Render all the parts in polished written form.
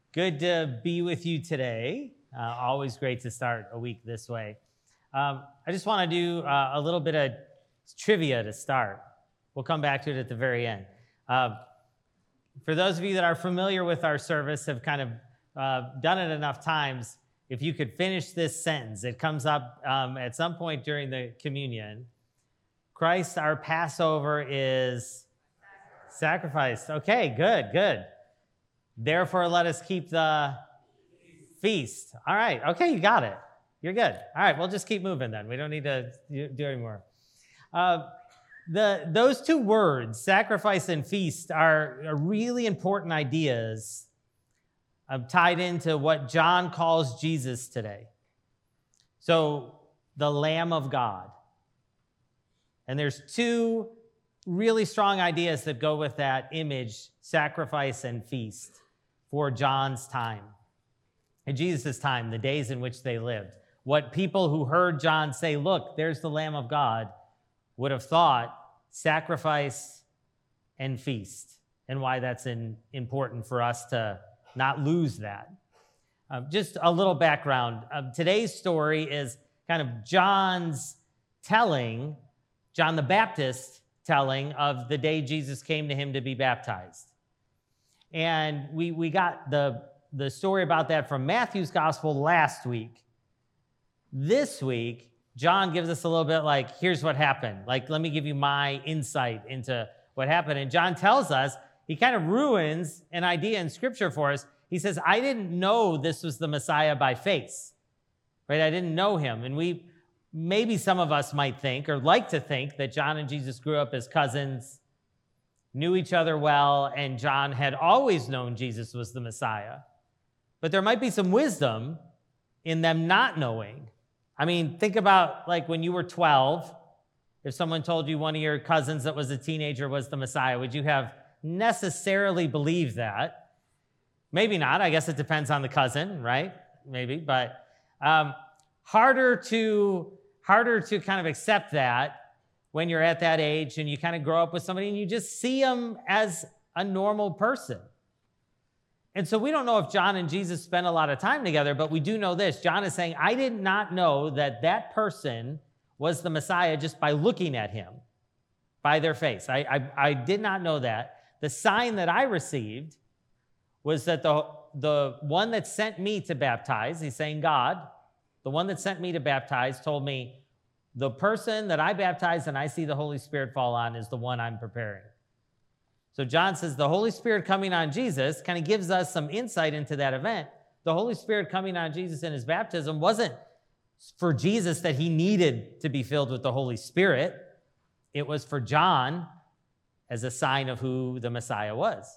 Good to be with you today. Always great to start a week this way. I just want to do a little bit of trivia to start. We'll come back to it at the very end. For those of you that are familiar with our service, have kind of done it enough times, if you could finish this sentence, it comes up at some point during the communion. Christ, our Passover, is sacrificed. Okay, good. Therefore, let us keep the feast. All right. Okay, you got it. You're good. All right, we'll just keep moving then. We don't need to do any more. Those two words, sacrifice and feast, are really important ideas tied into what John calls Jesus today. So, the Lamb of God. And there's two really strong ideas that go with that image, sacrifice and feast, for John's time. In Jesus' time, the days in which they lived. What people who heard John say, look, there's the Lamb of God, would have thought sacrifice and feast, and why that's important for us to not lose that. Just a little background. Today's story is kind of John the Baptist telling of the day Jesus came to him to be baptized. And we got the story about that from Matthew's gospel last week. This week, John gives us a little bit like, here's what happened. Like, let me give you my insight into what happened. And John tells us, he kind of ruins an idea in Scripture for us. He says, I didn't know this was the Messiah by face, right? I didn't know him. And maybe some of us might think, or like to think, that John and Jesus grew up as cousins, knew each other well, and John had always known Jesus was the Messiah. But there might be some wisdom in them not knowing. I mean, think about like when you were 12, if someone told you one of your cousins that was a teenager was the Messiah, would you have necessarily believed that? Maybe not. I guess it depends on the cousin, right? Maybe, but harder to kind of accept that when you're at that age and you kind of grow up with somebody and you just see them as a normal person. And so we don't know if John and Jesus spent a lot of time together, but we do know this. John is saying, I did not know that person was the Messiah just by looking at him, by their face. I did not know that. The sign that I received was that the one that sent me to baptize, he's saying God, the one that sent me to baptize told me, the person that I baptize and I see the Holy Spirit fall on is the one I'm preparing. So John says the Holy Spirit coming on Jesus kind of gives us some insight into that event. The Holy Spirit coming on Jesus in his baptism wasn't for Jesus that he needed to be filled with the Holy Spirit. It was for John as a sign of who the Messiah was.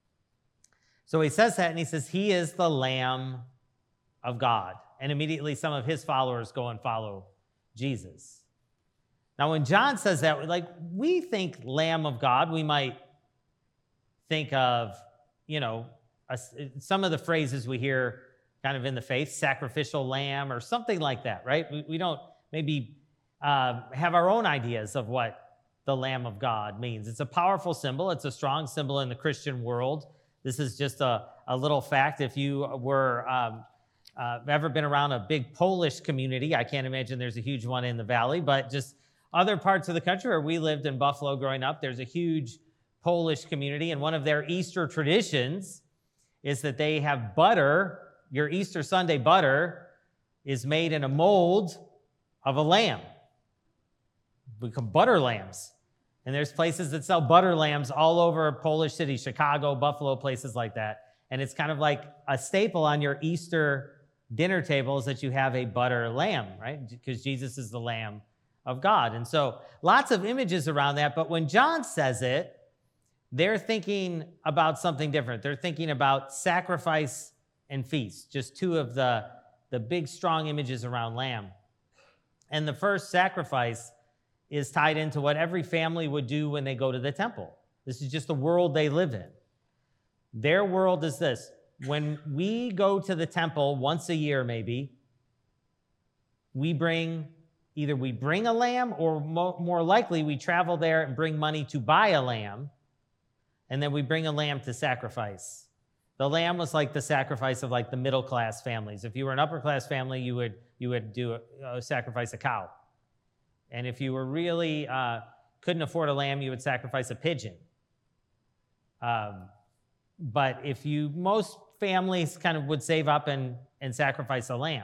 So he says that, and he says, he is the Lamb of God. And immediately some of his followers go and follow Jesus. Now, when John says that, like, we think Lamb of God, we might think of, some of the phrases we hear kind of in the faith, sacrificial lamb or something like that, right? We don't maybe have our own ideas of what the Lamb of God means. It's a powerful symbol. It's a strong symbol in the Christian world. This is just a little fact. If you were ever been around a big Polish community, I can't imagine there's a huge one in the valley, but just other parts of the country where we lived in Buffalo growing up, there's a huge Polish community, and one of their Easter traditions is that they have butter. Your Easter Sunday butter is made in a mold of a lamb. We call butter lambs. And there's places that sell butter lambs all over Polish cities, Chicago, Buffalo, places like that. And it's kind of like a staple on your Easter dinner tables that you have a butter lamb, right? Because Jesus is the Lamb of God. And so lots of images around that. But when John says it, they're thinking about something different. They're thinking about sacrifice and feast, just two of the big, strong images around lamb. And the first, sacrifice, is tied into what every family would do when they go to the temple. This is just the world they live in. Their world is this. When we go to the temple once a year, maybe, either we bring a lamb, or more likely we travel there and bring money to buy a lamb, and then we bring a lamb to sacrifice. The lamb was like the sacrifice of like the middle class families. If you were an upper class family, you would do sacrifice a cow. And if you were really couldn't afford a lamb, you would sacrifice a pigeon. But most families kind of would save up and sacrifice a lamb.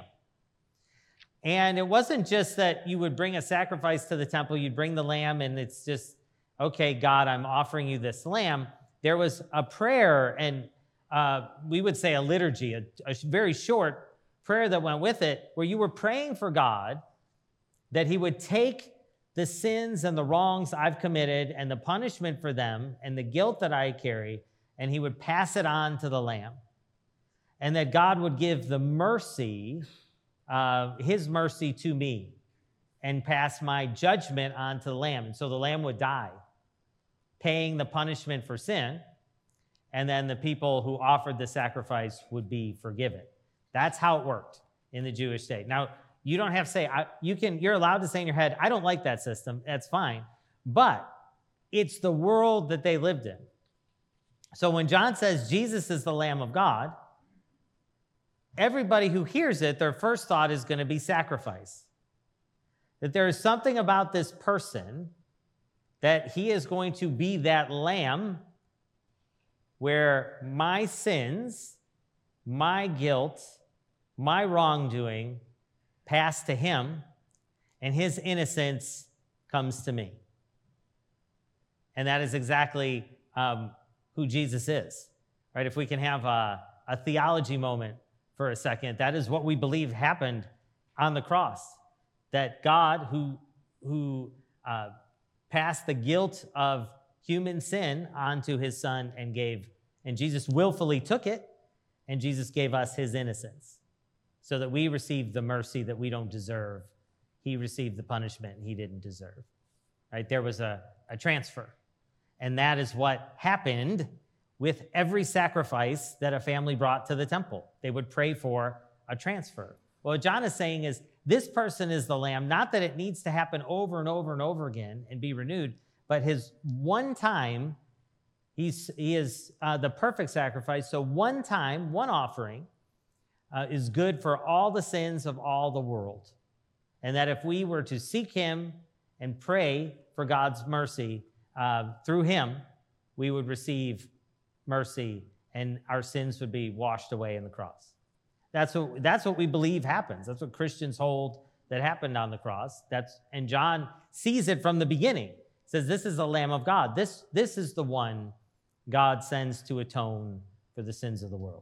And it wasn't just that you would bring a sacrifice to the temple, you'd bring the lamb, and it's just, okay, God, I'm offering you this lamb. There was a prayer, and we would say a liturgy, a very short prayer that went with it, where you were praying for God that he would take the sins and the wrongs I've committed and the punishment for them and the guilt that I carry, and he would pass it on to the lamb. And that God would give the mercy, his mercy to me, and pass my judgment on to the lamb. And so the lamb would die, paying the punishment for sin, and then the people who offered the sacrifice would be forgiven. That's how it worked in the Jewish state. Now, you don't have to say, you're allowed to say in your head, I don't like that system, that's fine. But it's the world that they lived in. So when John says Jesus is the Lamb of God, everybody who hears it, their first thought is going to be sacrifice. That there is something about this person that he is going to be that lamb where my sins, my guilt, my wrongdoing pass to him, and his innocence comes to me. And that is exactly who Jesus is, right? If we can have a theology moment for a second, that is what we believe happened on the cross. That God, who passed the guilt of human sin onto his son and Jesus willfully took it, and Jesus gave us his innocence so that we received the mercy that we don't deserve. He received the punishment he didn't deserve, right? There was a transfer. And that is what happened with every sacrifice that a family brought to the temple. They would pray for a transfer. Well, what John is saying is this person is the lamb, not that it needs to happen over and over and over again and be renewed, but his one time, he is the perfect sacrifice. So one time, one offering is good for all the sins of all the world. And that if we were to seek him and pray for God's mercy through him, we would receive mercy and our sins would be washed away in the cross. That's what we believe happens. That's what Christians hold that happened on the cross. And John sees it from the beginning. Says, this is the Lamb of God. This is the one God sends to atone for the sins of the world.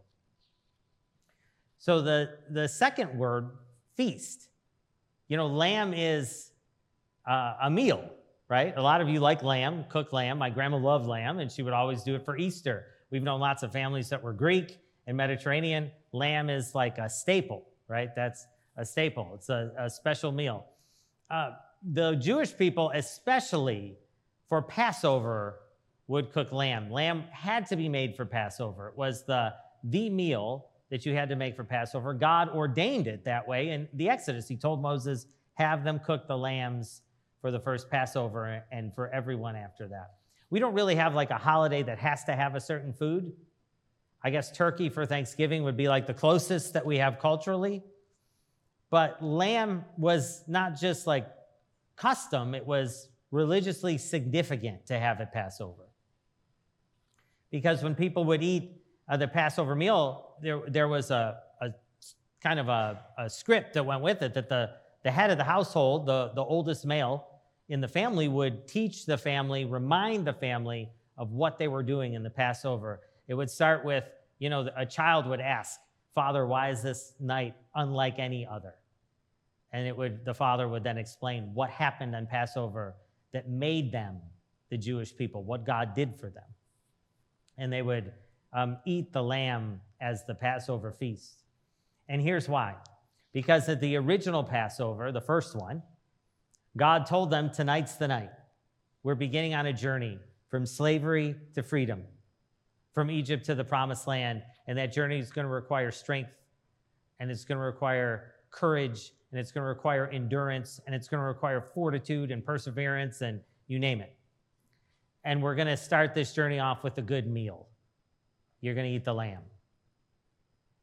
So the second word, feast. Lamb is a meal, right? A lot of you like lamb, cook lamb. My grandma loved lamb, and she would always do it for Easter. We've known lots of families that were Greek and Mediterranean. Lamb is like a staple, right? That's a staple. It's a special meal. The Jewish people, especially for Passover, would cook lamb. Lamb had to be made for Passover. It was the meal that you had to make for Passover. God ordained it that way. In the Exodus, he told Moses, have them cook the lambs for the first Passover and for everyone after that. We don't really have like a holiday that has to have a certain food. I guess turkey for Thanksgiving would be like the closest that we have culturally. But lamb was not just like custom, it was religiously significant to have at Passover. Because when people would eat the Passover meal, there was a kind of a script that went with it, that the head of the household, the oldest male in the family, would teach the family, remind the family of what they were doing in the Passover. It would start with, a child would ask, Father, why is this night unlike any other? And the father would then explain what happened on Passover that made them the Jewish people, what God did for them. And they would eat the lamb as the Passover feast. And here's why. Because at the original Passover, the first one, God told them, tonight's the night. We're beginning on a journey from slavery to freedom, from Egypt to the promised land. And that journey is going to require strength, and it's going to require courage, and it's going to require endurance, and it's going to require fortitude and perseverance, and you name it. And we're going to start this journey off with a good meal. You're going to eat the lamb.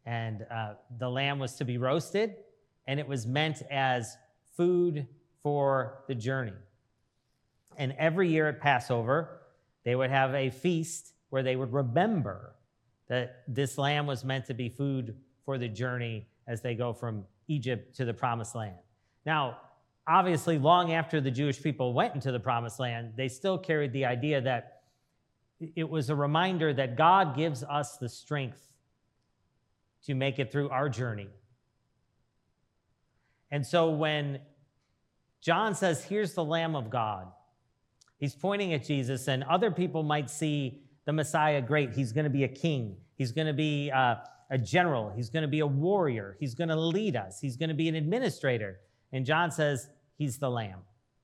And the lamb was to be roasted, and it was meant as food for the journey. And every year at Passover, they would have a feast where they would remember that this lamb was meant to be food for the journey as they go from Egypt to the Promised Land. Now, obviously, long after the Jewish people went into the Promised Land, they still carried the idea that it was a reminder that God gives us the strength to make it through our journey. And so when John says, here's the Lamb of God, he's pointing at Jesus, and other people might see the Messiah great. He's going to be a king. He's going to be a general. He's going to be a warrior. He's going to lead us. He's going to be an administrator. And John says, he's the Lamb.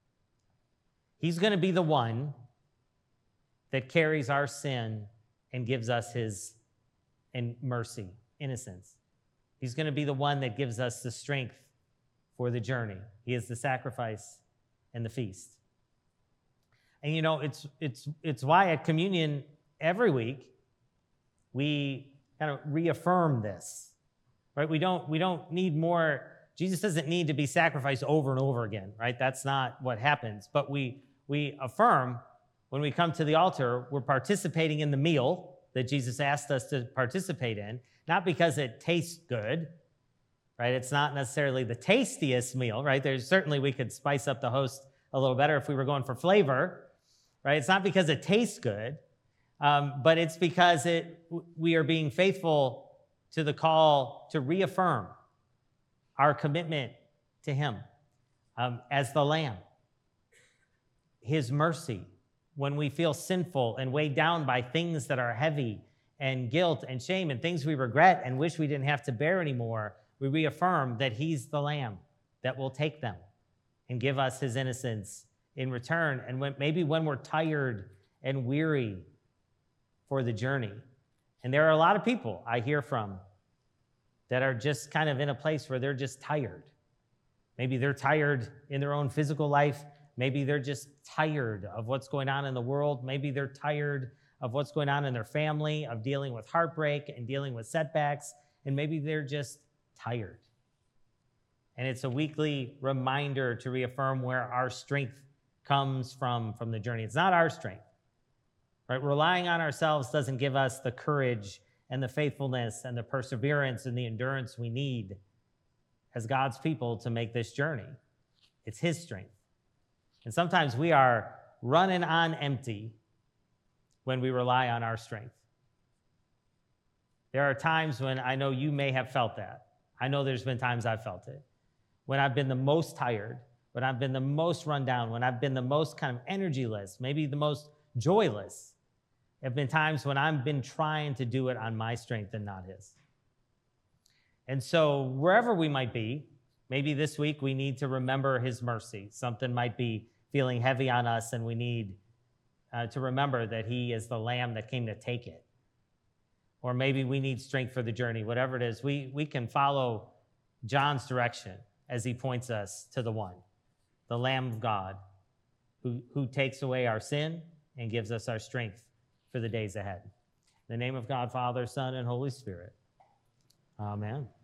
He's going to be the one that carries our sin and gives us his mercy, innocence. He's going to be the one that gives us the strength for the journey. He is the sacrifice and the feast. And you know, it's why at communion every week we kind of reaffirm this, right? We don't need more. Jesus doesn't need to be sacrificed over and over again, right? That's not what happens. But we affirm when we come to the altar, we're participating in the meal that Jesus asked us to participate in, not because it tastes good, right? It's not necessarily the tastiest meal, right? Certainly we could spice up the host a little better if we were going for flavor, right? It's not because it tastes good, but it's because we are being faithful to the call to reaffirm our commitment to him as the Lamb, his mercy when we feel sinful and weighed down by things that are heavy and guilt and shame and things we regret and wish we didn't have to bear anymore. We reaffirm that he's the Lamb that will take them and give us his innocence in return. And maybe when we're tired and weary for the journey, and there are a lot of people I hear from that are just kind of in a place where they're just tired. Maybe they're tired in their own physical life. Maybe they're just tired of what's going on in the world. Maybe they're tired of what's going on in their family, of dealing with heartbreak and dealing with setbacks. And maybe they're just tired. And it's a weekly reminder to reaffirm where our strength comes from the journey. It's not our strength, right? Relying on ourselves doesn't give us the courage and the faithfulness and the perseverance and the endurance we need as God's people to make this journey. It's his strength. And sometimes we are running on empty when we rely on our strength. There are times when I know you may have felt that. I know there's been times I've felt it. When I've been the most tired, when I've been the most run down, when I've been the most kind of energyless, maybe the most joyless. There have been times when I've been trying to do it on my strength and not his. And so wherever we might be, maybe this week we need to remember his mercy. Something might be feeling heavy on us, and we need to remember that he is the Lamb that came to take it. Or maybe we need strength for the journey. Whatever it is, we can follow John's direction as he points us to the one, the Lamb of God, who takes away our sin and gives us our strength for the days ahead. In the name of God, Father, Son, and Holy Spirit. Amen.